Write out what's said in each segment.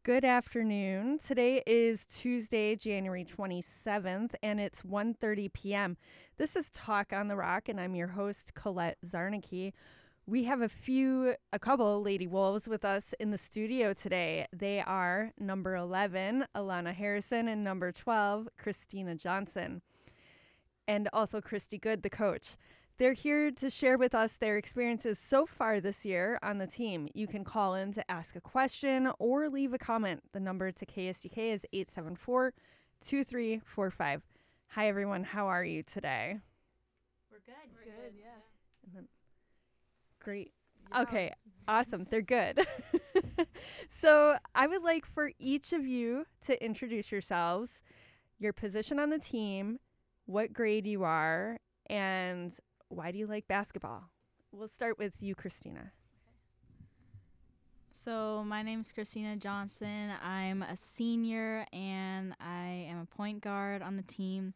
Good afternoon. Today is Tuesday, January 27th, and it's 1:30 p.m. This is Talk on the Rock, and I'm your host, Colette Zarnicki. We have a couple Lady Wolves with us in the studio today. They are number 11, Alana Harrison, and number 12, Christina Johnson, and also Christy Good, the coach. They're here to share with us their experiences so far this year on the team. You can call in to ask a question or leave a comment. The number to KSUK is 874-2345. Hi, everyone. How are you today? We're good, yeah. Great. Yeah. Okay, awesome. They're good. So I would like for each of you to introduce yourselves, your position on the team, what grade you are, and why do you like basketball? We'll start with you, Christina. So my name's Christina Johnson. I'm a senior and I am a point guard on the team.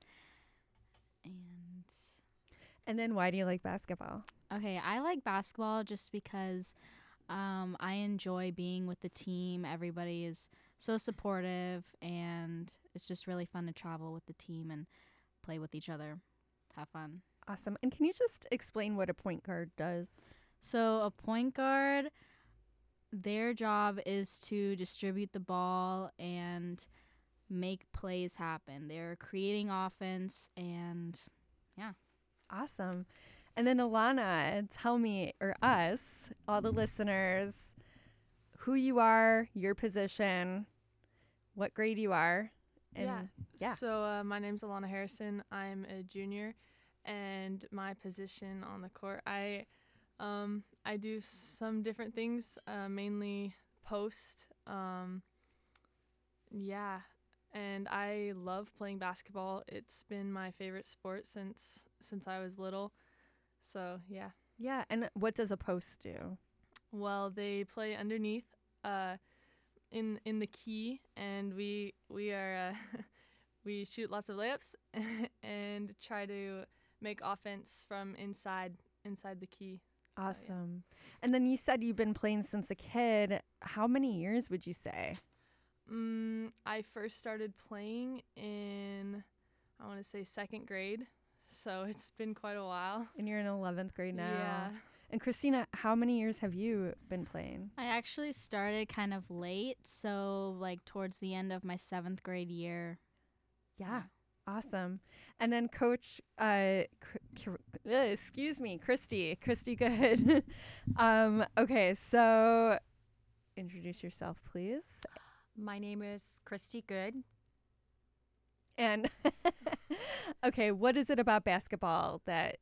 And then why do you like basketball? Okay, I like basketball just because I enjoy being with the team. Everybody is so supportive and it's just really fun to travel with the team and play with each other, have fun. Awesome. And can you just explain what a point guard does? So a point guard, their job is to distribute the ball and make plays happen. They're creating offense and yeah. Awesome. And then Alana, tell me, or us, all the listeners, who you are, your position, what grade you are. And yeah. So my name's Alana Harrison. I'm a junior, and my position on the court, I do some different things, mainly post. And I love playing basketball. It's been my favorite sport since I was little. So yeah. Yeah. And what does a post do? Well, they play underneath, in the key, and we are we shoot lots of layups and try to make offense from inside the key. Awesome. So, yeah. And then you said you've been playing since a kid. How many years would you say? I first started playing in, I want to say, second grade, so it's been quite a while. And you're in 11th grade now. Yeah. And Christina, how many years have you been playing? I actually started kind of late, so like towards the end of my 7th grade year. Yeah. Awesome. And then Coach, Christy Good. Okay, so introduce yourself, please. My name is Christy Good. And okay, what is it about basketball that,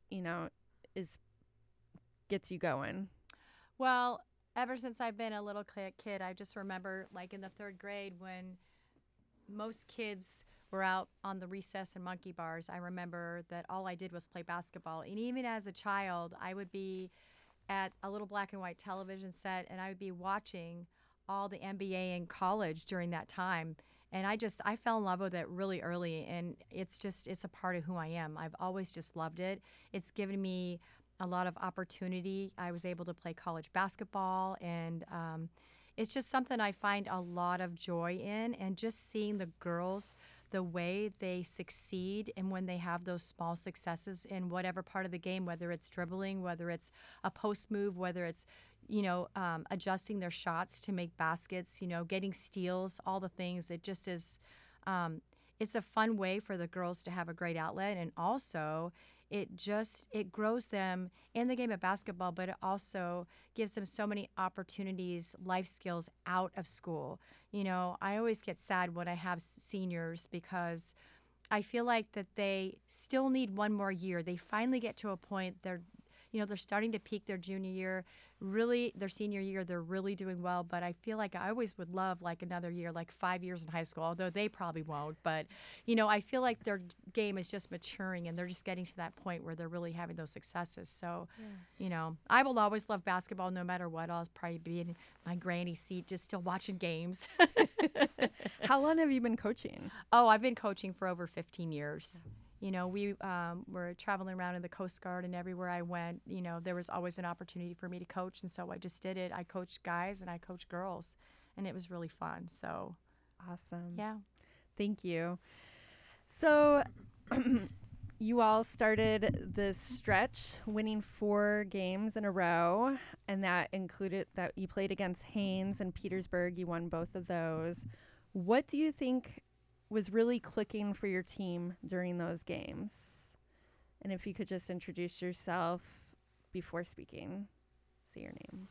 gets you going? Well, ever since I've been a little kid, I just remember like in the 3rd grade when most kids were out on the recess and monkey bars. I remember that all I did was play basketball. And even as a child, I would be at a little black and white television set and I would be watching all the NBA in college during that time. And I fell in love with it really early, and it's a part of who I am. I've always just loved it. It's given me a lot of opportunity. I was able to play college basketball, and it's just something I find a lot of joy in, and just seeing the girls, the way they succeed and when they have those small successes in whatever part of the game, whether it's dribbling, whether it's a post move, whether it's adjusting their shots to make baskets, getting steals, all the things. It just is, it's a fun way for the girls to have a great outlet. And also it grows them in the game of basketball, but it also gives them so many opportunities, life skills out of school. I always get sad when I have seniors because I feel like that they still need one more year. They finally get to a point they're starting to peak their junior year, really their senior year, they're really doing well. But I feel like I always would love like another year, like 5 years in high school, although they probably won't. But, I feel like their game is just maturing and they're just getting to that point where they're really having those successes. So, I will always love basketball no matter what. I'll probably be in my granny seat just still watching games. How long have you been coaching? Oh, I've been coaching for over 15 years. We were traveling around in the Coast Guard, and everywhere I went, there was always an opportunity for me to coach, and so I just did it. I coached guys and I coached girls, and it was really fun. So, Awesome. yeah. Thank you. So you all started this stretch winning 4 games in a row, and that included that you played against Haynes and Petersburg. You won both of those. What do you think was really clicking for your team during those games? And if you could just introduce yourself before speaking, say your name.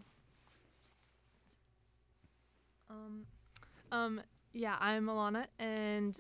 Yeah, I'm Alana, and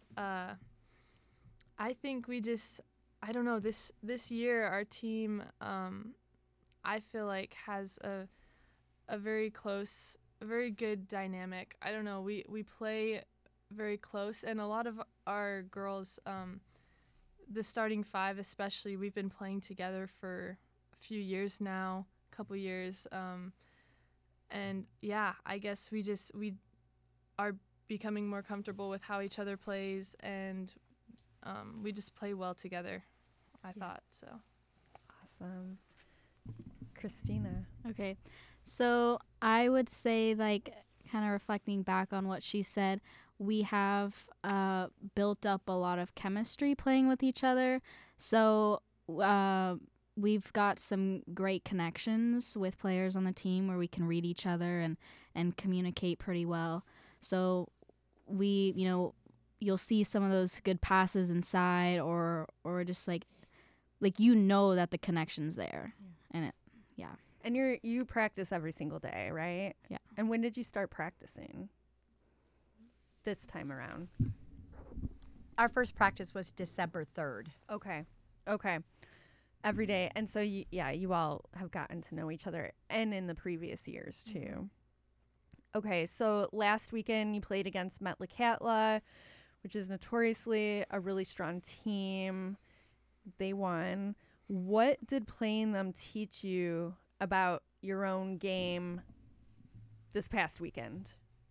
I think I don't know, this year our team, I feel like has a very close, a very good dynamic. I don't know, we play very close, and a lot of our girls, the starting 5 especially, we've been playing together for a few years now, couple years, and yeah, I guess we are becoming more comfortable with how each other plays, and we just play well together, I thought, so. Awesome. Christina. Okay. So I would say, like, kind of reflecting back on what she said, we have built up a lot of chemistry playing with each other. So we've got some great connections with players on the team where we can read each other and communicate pretty well. So we, you'll see some of those good passes inside or just like that the connection's there. And And you practice every single day, right? Yeah. And when did you start practicing this time around? Our first practice was December 3rd. Okay. Every day. And so you all have gotten to know each other and in the previous years too. Mm-hmm. Okay, so last weekend you played against Metlakatla, which is notoriously a really strong team. They won. What did playing them teach you about your own game this past weekend?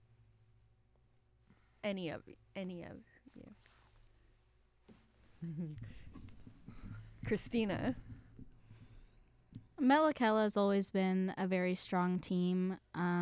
Any of you? Christina. Metlakatla has always been a very strong team.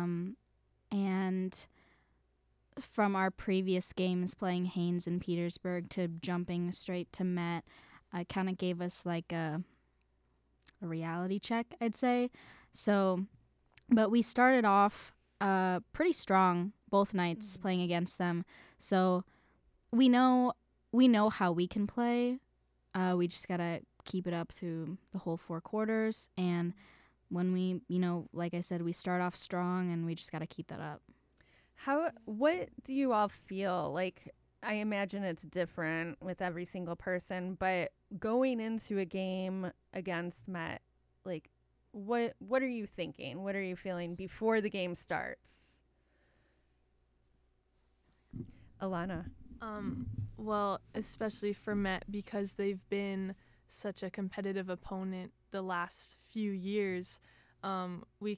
And from our previous games playing Haynes and Petersburg to jumping straight to Met, it kind of gave us like a reality check, I'd say. So, but we started off pretty strong both nights playing against them. So we know how we can play. We just gotta keep it up through the whole 4 quarters. And when we, like I said, we start off strong and we just got to keep that up. What do you all feel? Like, I imagine it's different with every single person, but going into a game against Met, like, what are you thinking? What are you feeling before the game starts? Alana. Well, especially for Met, because they've been such a competitive opponent the last few years, we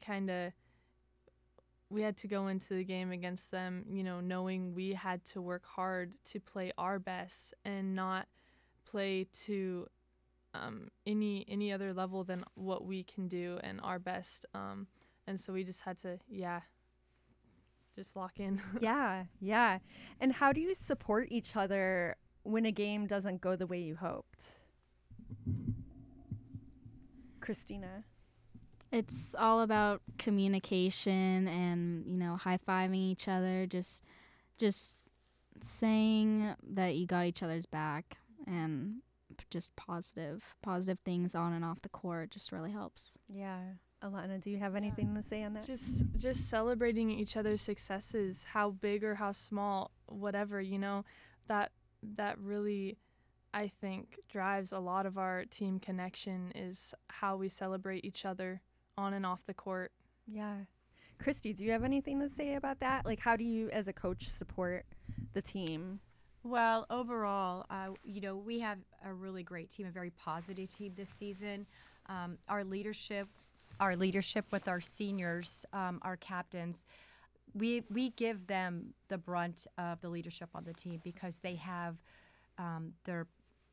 had to go into the game against them, knowing we had to work hard to play our best and not play to any other level than what we can do and our best. And so we just had to, just lock in. Yeah. And how do you support each other when a game doesn't go the way you hoped? Christina. It's all about communication and, high-fiving each other, just saying that you got each other's back, and just positive things on and off the court just really helps. Yeah. Alana, do you have anything to say on that? Just celebrating each other's successes, how big or how small, whatever, that really, I think, drives a lot of our team connection, is how we celebrate each other on and off the court. Yeah. Christy, do you have anything to say about that? Like, how do you, as a coach, support the team? Well, overall, we have a really great team, a very positive team this season. Our leadership with our seniors, our captains, we give them the brunt of the leadership on the team because they have their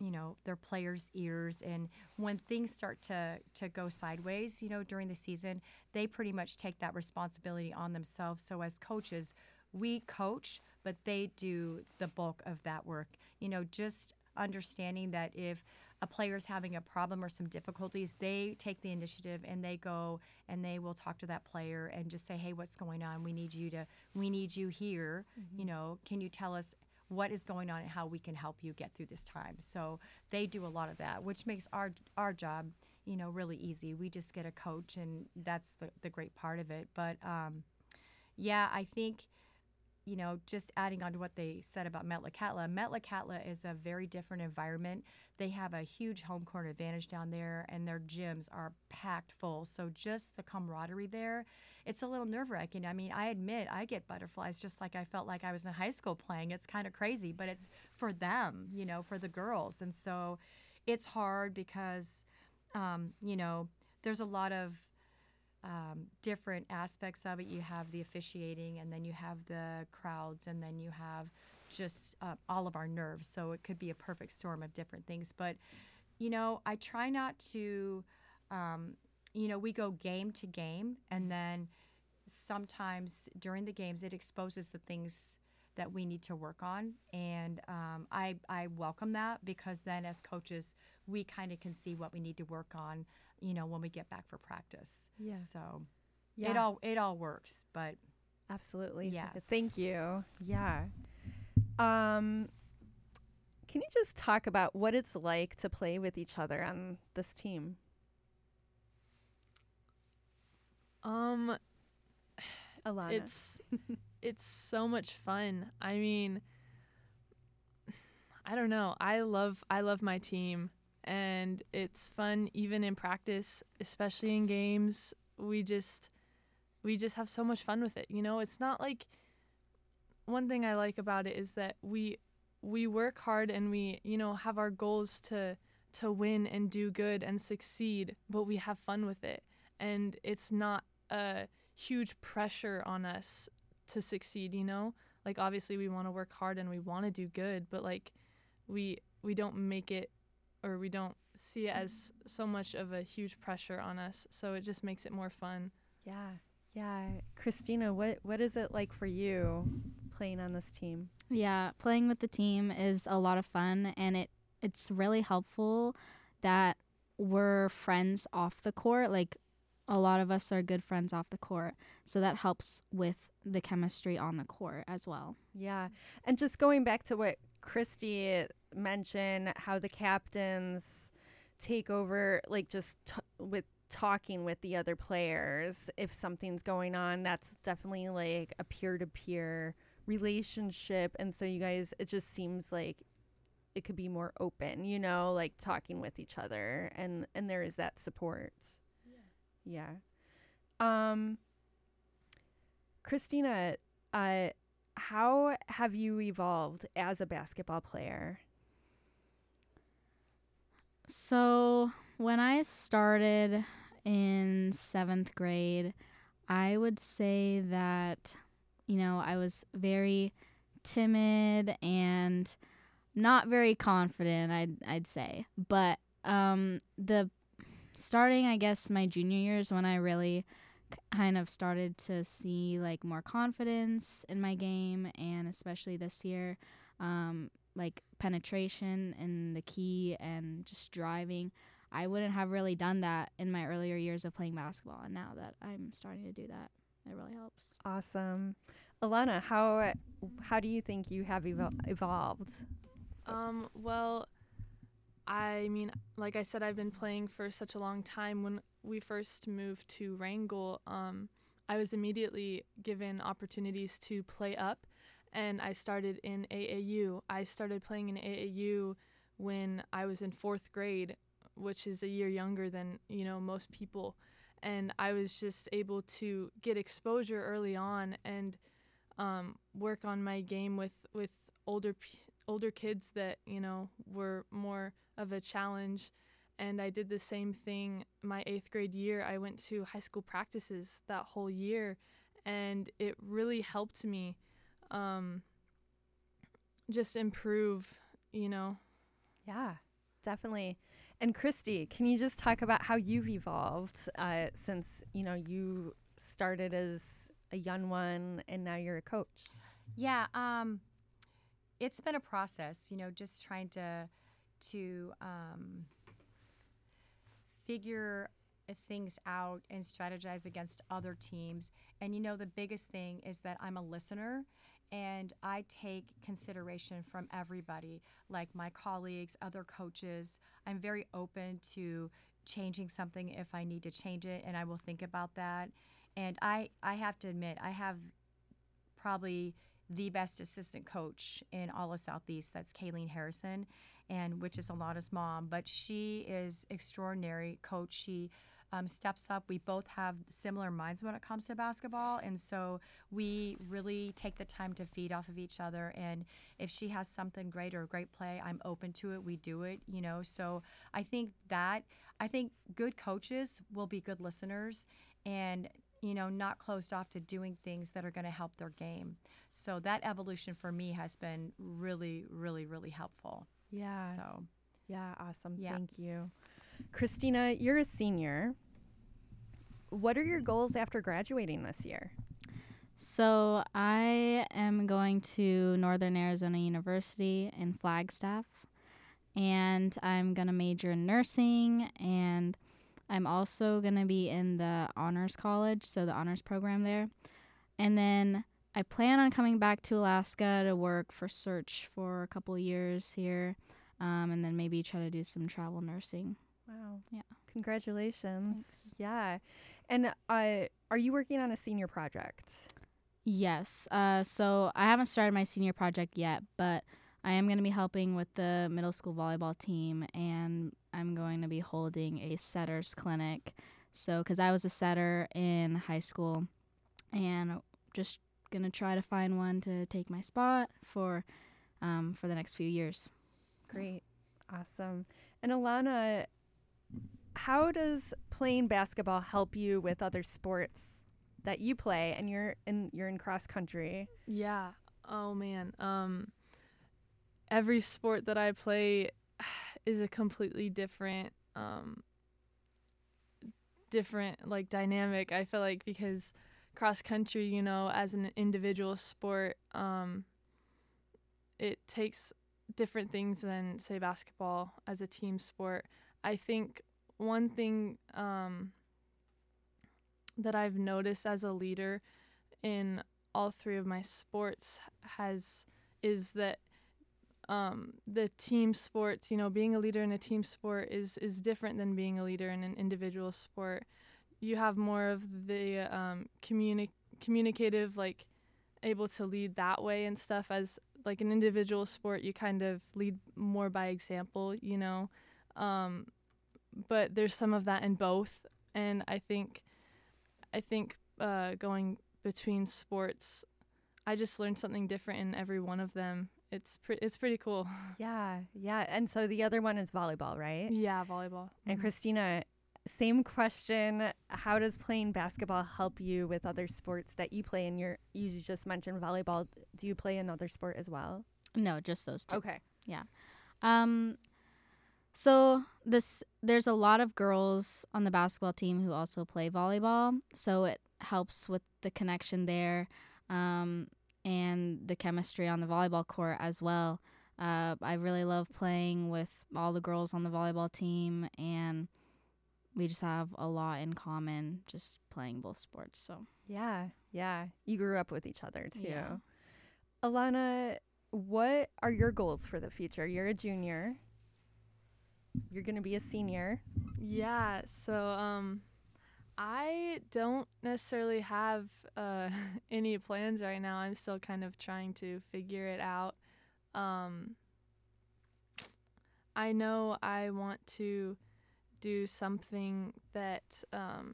their players' ears. And when things start to go sideways, during the season, they pretty much take that responsibility on themselves. So as coaches, we coach, but they do the bulk of that work. Just understanding that if a player's having a problem or some difficulties, they take the initiative and they go and they will talk to that player and just say, hey, what's going on? We need you here. Can you tell us what is going on and how we can help you get through this time? So they do a lot of that, which makes our job, really easy. We just get a coach, and that's the great part of it. But I think, just adding on to what they said about Metlakatla is a very different environment. They have a huge home court advantage down there, and their gyms are packed full. So just the camaraderie there, it's a little nerve-wracking. I mean, I admit I get butterflies just like I felt like I was in high school playing. It's kind of crazy, but it's for them, for the girls. And so it's hard because, there's a lot of different aspects of it. You have the officiating, and then you have the crowds, and then you have just all of our nerves. So it could be a perfect storm of different things. But, I try not to, we go game to game, and then sometimes during the games it exposes the things that we need to work on. And I welcome that, because then as coaches, we kind of can see what we need to work on, when we get back for practice. Yeah. So Yeah. it all works, but Absolutely. Yeah. Thank you. Yeah. Can you just talk about what it's like to play with each other on this team? Um, Alana. it's so much fun. I mean, I don't know. I love my team, and it's fun even in practice, especially in games. We just have so much fun with it. It's not like, one thing I like about it is that we work hard, and we, have our goals to win and do good and succeed, but we have fun with it. And it's not a huge pressure on us to succeed, Like, obviously we want to work hard and we want to do good, but like we don't make it, or we don't see it as so much of a huge pressure on us. So it just makes it more fun. Yeah. Yeah. Christina, what is it like for you playing on this team? Yeah, playing with the team is a lot of fun, and it's really helpful that we're friends off the court. Like, a lot of us are good friends off the court, so that helps with the chemistry on the court as well. Yeah. And just going back to what Christy mentioned, how the captains take over, like just with talking with the other players. If something's going on, that's definitely like a peer-to-peer relationship. And so you guys, it just seems like it could be more open, like talking with each other, and there is that support. Yeah. Christina, how have you evolved as a basketball player? So when I started in 7th grade, I would say that, I was very timid and not very confident, I'd say. But the starting, I guess, my junior years, when I really kind of started to see like more confidence in my game, and especially this year, like penetration in the key and just driving. I wouldn't have really done that in my earlier years of playing basketball, and now that I'm starting to do that, it really helps. Awesome. Alana, how do you think you have evolved? Well, I mean, like I said, I've been playing for such a long time. When we first moved to Wrangell, I was immediately given opportunities to play up, and I started in AAU. I started playing in AAU when I was in 4th grade, which is a year younger than, most people. And I was just able to get exposure early on and work on my game with older kids that, were more of a challenge. And I did the same thing my 8th grade year. I went to high school practices that whole year, and it really helped me just improve, Yeah. definitely. And Christy, can you just talk about how you've evolved since, you started as a young one and now you're a coach? Yeah, it's been a process, just trying to figure things out and strategize against other teams. And the biggest thing is that I'm a listener and I take consideration from everybody, like my colleagues, other coaches. I'm very open to changing something if I need to change it, and I will think about that. And I have to admit, I have probably the best assistant coach in all of Southeast. That's Kayleen Harrison, and which is Alana's mom. But she is extraordinary coach. She steps up. We both have similar minds when it comes to basketball, and so we really take the time to feed off of each other. And if she has something great or a great play, I'm open to it. We do it, So I think good coaches will be good listeners, and not closed off to doing things that are going to help their game. So that evolution for me has been really, really, really helpful. Yeah. So, yeah, awesome. Yeah. Thank you. Christina, you're a senior. What are your goals after graduating this year? So I am going to Northern Arizona University in Flagstaff, and I'm going to major in nursing, and I'm also going to be in the honors college, so the honors program there. And then I plan on coming back to Alaska to work for Search for a couple years here, and then maybe try to do some travel nursing. Wow. Yeah. Congratulations. Thanks. Yeah. And are you working on a senior project? Yes. So I haven't started my senior project yet, but I am going to be helping with the middle school volleyball team, and I'm going to be holding a setters clinic. So, because I was a setter in high school, and just going to try to find one to take my spot for the next few years. Great. Awesome. And Alana, how does playing basketball help you with other sports that you play? And you're in cross country. Yeah. Oh man. Every sport that I play is a completely different like dynamic. I feel like because cross country, as an individual sport, it takes different things than say basketball as a team sport. I think one thing that I've noticed as a leader in all three of my sports is that the team sports, being a leader in a team sport is different than being a leader in an individual sport. You have more of the communicative, like able to lead that way and stuff. As like an individual sport, you kind of lead more by example, but there's some of that in both. And I think going between sports, I just learned something different in every one of them. It's pretty cool. Yeah. Yeah. And so the other one is volleyball, right? Yeah, volleyball. And Christina, same question. How does playing basketball help you with other sports that you play? And you just mentioned volleyball. Do you play another sport as well? No, just those two. Okay. Yeah. So there's a lot of girls on the basketball team who also play volleyball, so it helps with the connection there, and the chemistry on the volleyball court as well. I really love playing with all the girls on the volleyball team, and we just have a lot in common just playing both sports. So Yeah. Yeah. You grew up with each other too. Yeah. Alana, what are your goals for the future? You're a junior. You're going to be a senior. Yeah, so I don't necessarily have any plans right now. I'm still kind of trying to figure it out. I know I want to do something that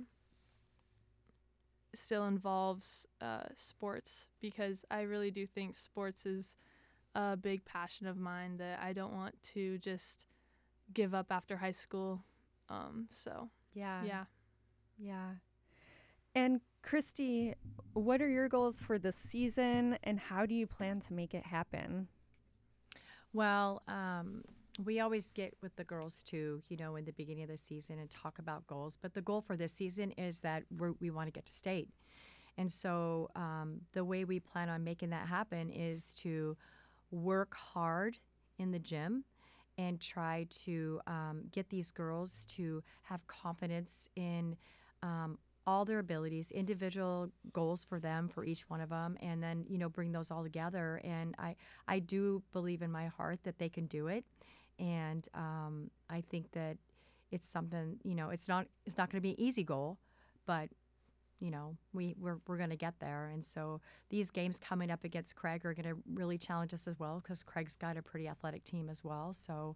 still involves sports, because I really do think sports is a big passion of mine that I don't want to just give up after high school. So Yeah. yeah. Yeah. And Christy, what are your goals for this season and how do you plan to make it happen? Well, we always get with the girls too, in the beginning of the season and talk about goals. But the goal for this season is that we want to get to state. And so the way we plan on making that happen is to work hard in the gym and try to get these girls to have confidence in all their abilities, individual goals for them, for each one of them, and then, bring those all together. And I do believe in my heart that they can do it. And I think that it's something, it's not going to be an easy goal, but we're going to get there. And so these games coming up against Craig are going to really challenge us as well, because Craig's got a pretty athletic team as well. So,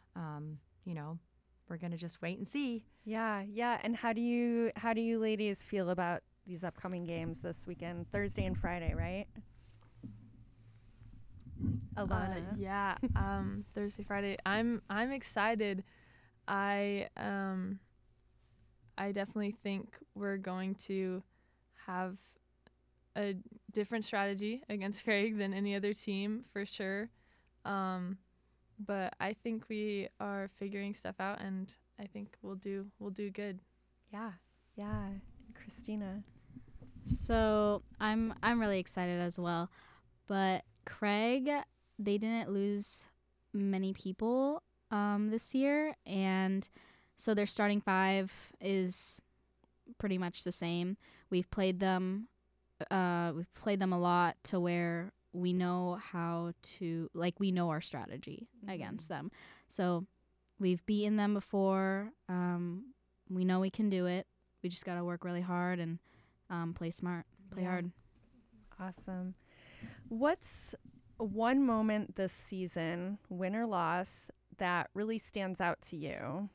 we're going to just wait and see. Yeah. And how do you ladies feel about these upcoming games this weekend, Thursday and Friday, right? Alana. Yeah. Thursday, Friday. I'm excited. I definitely think we're going to have a different strategy against Craig than any other team for sure. But I think we are figuring stuff out, and I think we'll do good. Yeah. Christina. So I'm really excited as well. But Craig, they didn't lose many people this year, and so their starting five is pretty much the same. We've played them a lot to where we know we know our strategy against them. So we've beaten them before. We know we can do it. We just got to work really hard and play smart, play hard. Awesome. What's one moment this season, win or loss, that really stands out to you?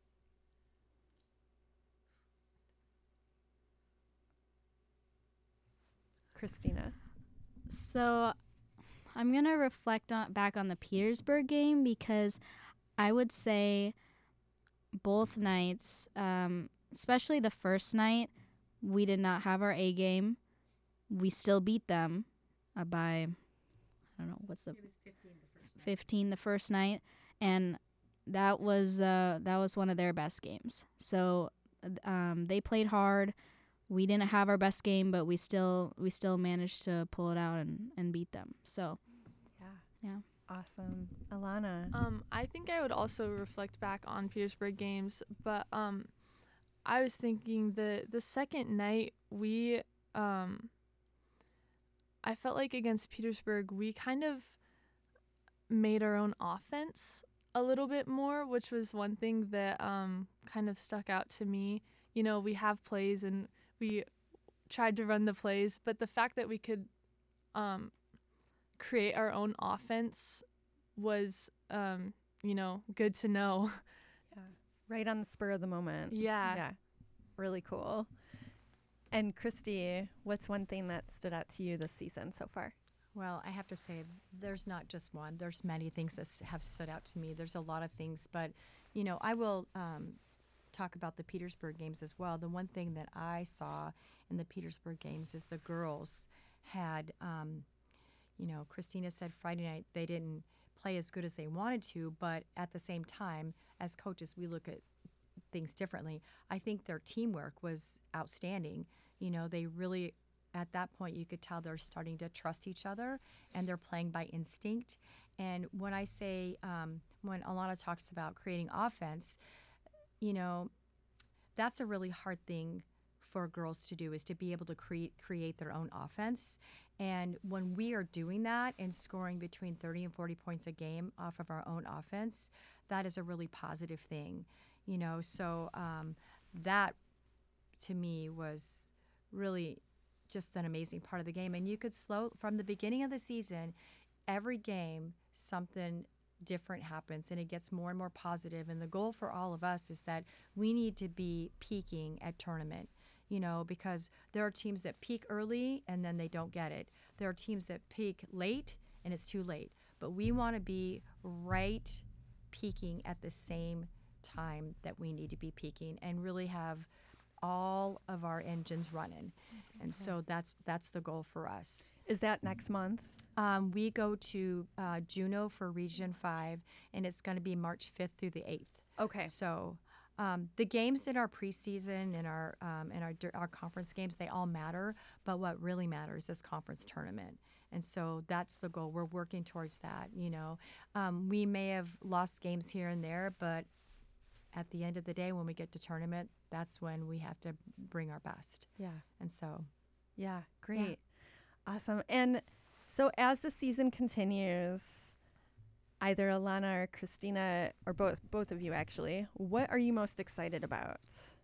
Christina. So I'm going to reflect back on the Petersburg game, because I would say both nights, especially the first night, we did not have our A game. We still beat them by, I don't know, it was 15 the first night. And that was one of their best games. So they played hard. We didn't have our best game, but we still managed to pull it out and beat them. So, yeah. Awesome. Alana. I think I would also reflect back on Petersburg games, but I was thinking the second night we I felt like against Petersburg we kind of made our own offense a little bit more, which was one thing that kind of stuck out to me. We have plays and we tried to run the plays, but the fact that we could create our own offense was, good to know. Yeah. Right on the spur of the moment. Yeah. Really cool. And Christy, what's one thing that stood out to you this season so far? Well, I have to say, there's not just one. There's many things that have stood out to me. There's a lot of things, but, I will talk about the Petersburg games as well. The one thing that I saw in the Petersburg games is the girls had, Christina said Friday night they didn't play as good as they wanted to, but at the same time, as coaches, we look at things differently. I think their teamwork was outstanding. They really, at that point, you could tell they're starting to trust each other and they're playing by instinct. And when I say, when Alana talks about creating offense, that's a really hard thing for girls to do, is to be able to create their own offense. And when we are doing that and scoring between 30 and 40 points a game off of our own offense, that is a really positive thing, So that, to me, was really just an amazing part of the game. And you could from the beginning of the season, every game, something different happens and it gets more and more positive. And the goal for all of us is that we need to be peaking at tournament, because there are teams that peak early and then they don't get it. There are teams that peak late and it's too late. But we want to be right peaking at the same time that we need to be peaking and really have all of our engines running. And so that's the goal for us. Is that next month? We go to Juneau for Region 5, and it's going to be March 5th through the 8th. Okay. So the games in our preseason and our conference games, they all matter, but what really matters is conference tournament. And so that's the goal. We're working towards that, you know. We may have lost games here and there, but at the end of the day, when we get to tournament, that's when we have to bring our best. Yeah. And so, Yeah. Great. Awesome. And so as the season continues, either Alana or Christina, or both of you actually, what are you most excited about?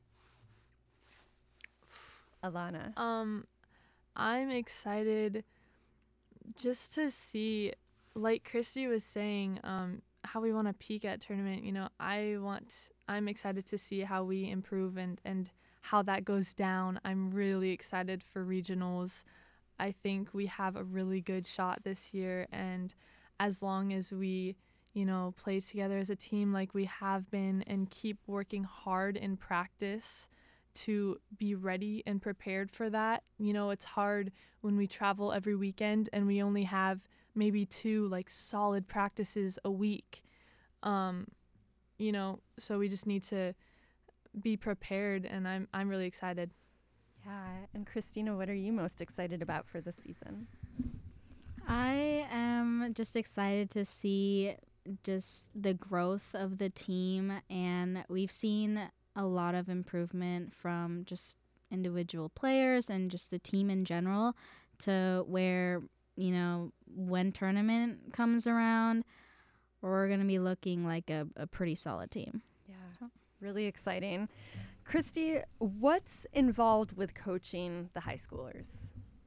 Alana. I'm excited just to see, like Christy was saying, how we want to peak at tournament. You know, I'm excited to see how we improve and how that goes down. I'm really excited for regionals. I think we have a really good shot this year, and as long as we, you know, play together as a team like we have been and keep working hard in practice to be ready and prepared for that. You know, it's hard when we travel every weekend and we only have maybe 2 like solid practices a week. You know, so we just need to be prepared, and I'm really excited. Yeah. And Christina, what are you most excited about for this season? I am just excited to see just the growth of the team, and we've seen a lot of improvement from just individual players and just the team in general, to where, you know, when tournament comes around, we're going to be looking like a pretty solid team. Yeah. So. Really exciting. Christy, what's involved with coaching the high schoolers?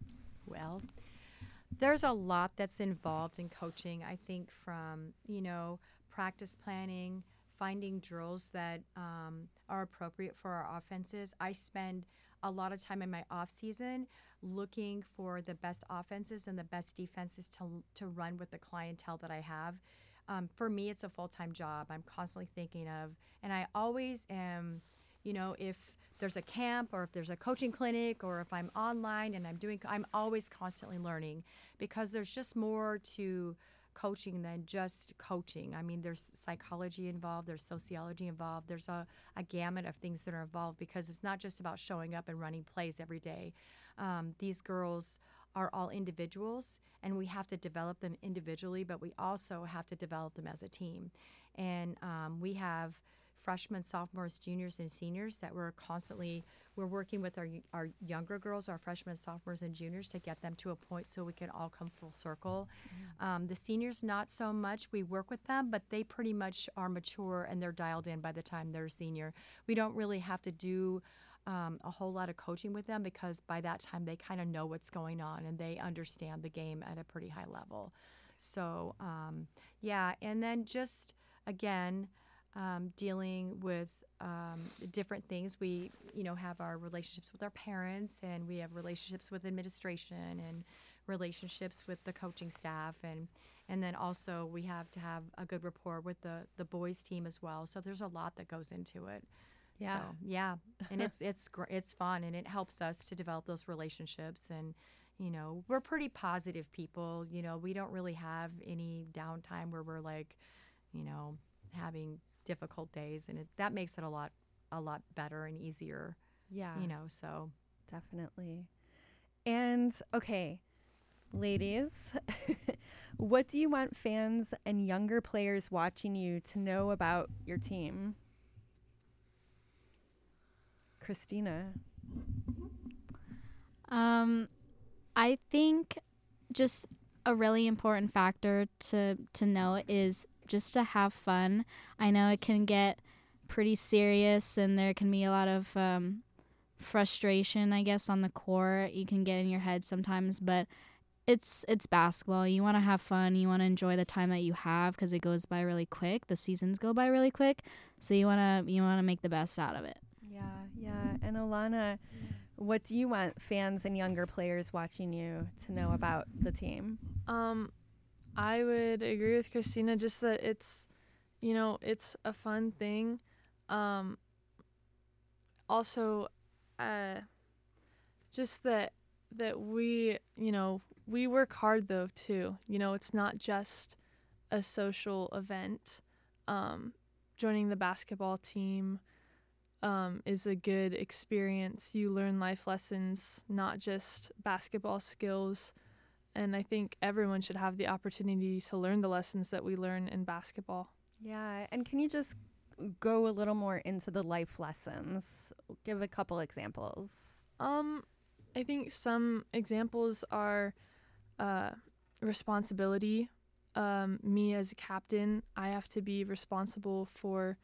well, there's a lot that's involved in coaching, I think, from, you know, practice planning, finding drills that are appropriate for our offenses. I spend a lot of time in my off season looking for the best offenses and the best defenses to run with the clientele that I have. For me, it's a full-time job. I'm constantly thinking of, and I always am, you know, if there's a camp or if there's a coaching clinic or if I'm online and I'm always constantly learning, because there's just more to coaching than just coaching. I mean, there's psychology involved, there's sociology involved, there's a gamut of things that are involved, because it's not just about showing up and running plays every day. These girls are all individuals, and we have to develop them individually, but we also have to develop them as a team. And we have freshmen, sophomores, juniors, and seniors that we're working with our younger girls, our freshmen, sophomores, and juniors, to get them to a point so we can all come full circle. The seniors, not so much. We work with them, but they pretty much are mature and they're dialed in by the time they're a senior. We don't really have to do a whole lot of coaching with them, because by that time they kind of know what's going on and they understand the game at a pretty high level. So, yeah, and then just, again, dealing with different things. We, you know, have our relationships with our parents, and we have relationships with administration and relationships with the coaching staff, and then also we have to have a good rapport with the boys team as well. So there's a lot that goes into it. Yeah. So, yeah, and it's fun, and it helps us to develop those relationships. And, you know, we're pretty positive people. You know, we don't really have any downtime where we're like, you know, having difficult days, and that makes it a lot better and easier. Yeah. You know, so Definitely. And okay, ladies, what do you want fans and younger players watching you to know about your team? Christina. I think just a really important factor to know is just to have fun. I know it can get pretty serious, and there can be a lot of frustration, I guess, on the court. You can get in your head sometimes, but it's basketball. You want to have fun. You want to enjoy the time that you have, because it goes by really quick. The seasons go by really quick, so you want to make the best out of it. Yeah. And Alana, what do you want fans and younger players watching you to know about the team? I would agree with Christina, just that it's, you know, it's a fun thing. Also, just that we, we work hard though too. It's not just a social event. Joining the basketball team is a good experience. You learn life lessons, not just basketball skills. And I think everyone should have the opportunity to learn the lessons that we learn in basketball. Yeah, and can you just go a little more into the life lessons? Give a couple examples. I think some examples are responsibility. Me as a captain, I have to be responsible for,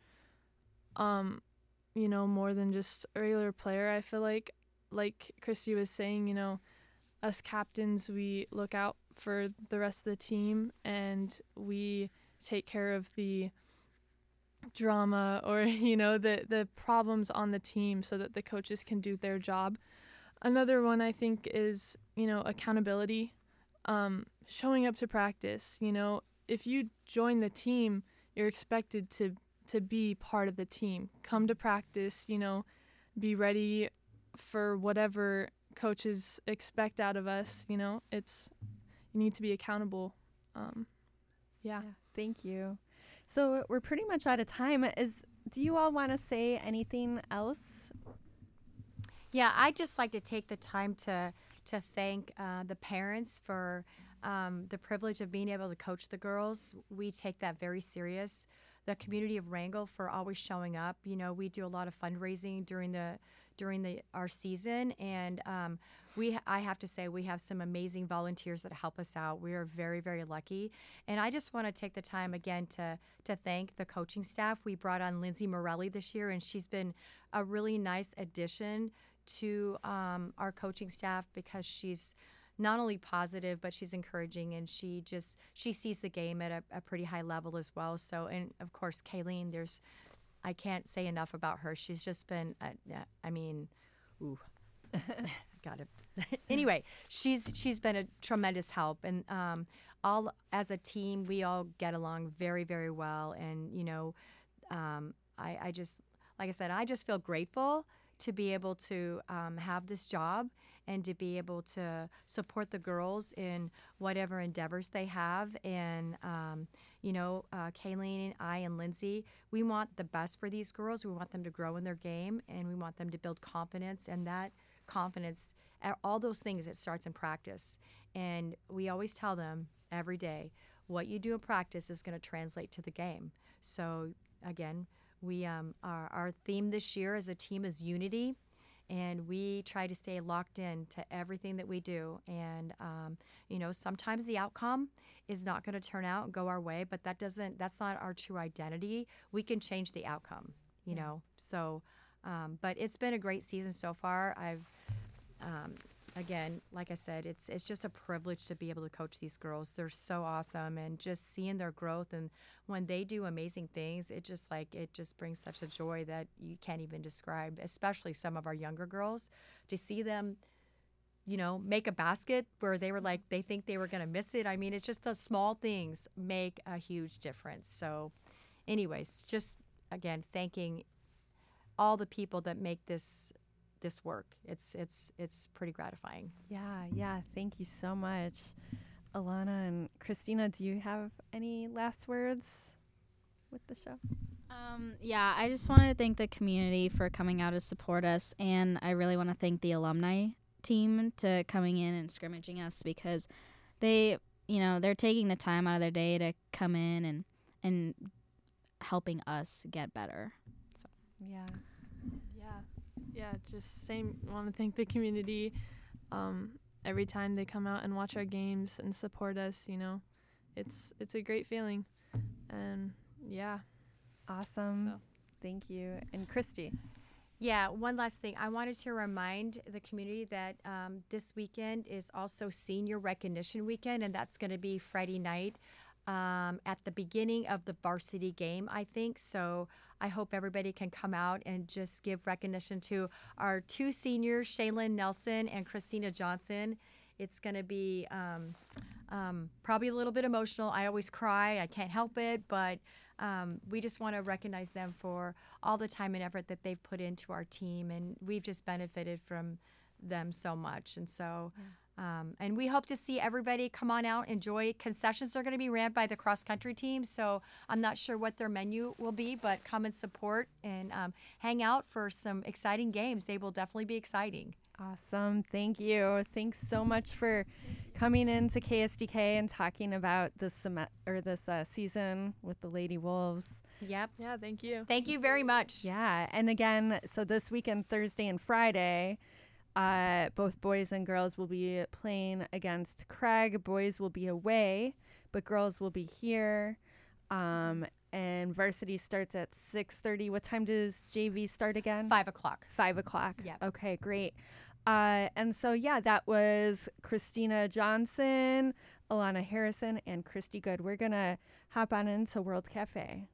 more than just a regular player. I feel like Christy was saying, us captains, we look out for the rest of the team and we take care of the drama or, the problems on the team so that the coaches can do their job. Another one I think is, accountability, showing up to practice. If you join the team, you're expected to be part of the team. Come to practice, be ready for whatever coaches expect out of us. You need to be accountable. Yeah. Thank you. So we're pretty much out of time. Do you all want to say anything else? Yeah, I'd just like to take the time to thank the parents for the privilege of being able to coach the girls. We take that very serious. The community of Wrangell for always showing up. We do a lot of fundraising during our season, and I have to say we have some amazing volunteers that help us out. We are very, very lucky, and I just want to take the time again to thank the coaching staff. We brought on Lindsay Morelli this year, and she's been a really nice addition to our coaching staff because she's not only positive, but she's encouraging, and she sees the game at a pretty high level as well. So, and of course, Kayleen, I can't say enough about her. She's just been, got it. Anyway, she's been a tremendous help, and all as a team, we all get along very, very well. And I just, like I said, I just feel grateful to be able to have this job and to be able to support the girls in whatever endeavors they have. And, Kayleen and I and Lindsay, we want the best for these girls. We want them to grow in their game, and we want them to build confidence. And that confidence, all those things, it starts in practice. And we always tell them every day, what you do in practice is going to translate to the game. So, again, we our theme this year as a team is unity, and we try to stay locked in to everything that we do. And sometimes the outcome is not going to turn out and go our way, but that's not our true identity. We can change the outcome, So, but it's been a great season so far. Again, like I said, it's just a privilege to be able to coach these girls. They're so awesome, and just seeing their growth, and when they do amazing things, it just brings such a joy that you can't even describe, especially some of our younger girls, to see them, make a basket where they were like, they think they were going to miss it. I mean, it's just the small things make a huge difference. So anyways, just again, thanking all the people that make this work. It's pretty gratifying. Yeah. Thank you so much. Alana and Christina, do you have any last words with the show? Yeah, I just wanted to thank the community for coming out to support us, and I really want to thank the alumni team to coming in and scrimmaging us, because they're taking the time out of their day to come in and helping us get better. So Yeah, just same. Want to thank the community. Every time they come out and watch our games and support us, it's a great feeling. And yeah. Awesome. So. Thank you. And Christy. Yeah, one last thing. I wanted to remind the community that this weekend is also Senior Recognition Weekend, and that's going to be Friday night at the beginning of the varsity game, I think. So I hope everybody can come out and just give recognition to our two seniors, Shaylin Nelson and Christina Johnson. It's going to be probably a little bit emotional. I always cry. I can't help it, but we just want to recognize them for all the time and effort that they've put into our team, and we've just benefited from them so much. And so, and we hope to see everybody come on out, enjoy. Concessions are going to be ran by the cross country team, so I'm not sure what their menu will be, but come and support and hang out for some exciting games. They will definitely be exciting. Awesome. Thank you. Thanks so much for coming into KSDK and talking about this season with the Lady Wolves. Yep. Yeah, thank you. Thank you very much. Yeah. And again, so this weekend, Thursday and Friday, both boys and girls will be playing against Craig. Boys will be away, but girls will be here. And varsity starts at 6:30. What time does JV start again? 5 o'clock. 5 o'clock. Yep. Okay, great. And so, yeah, that was Christina Johnson, Alana Harrison, and Christy Good. We're going to hop on into World Cafe.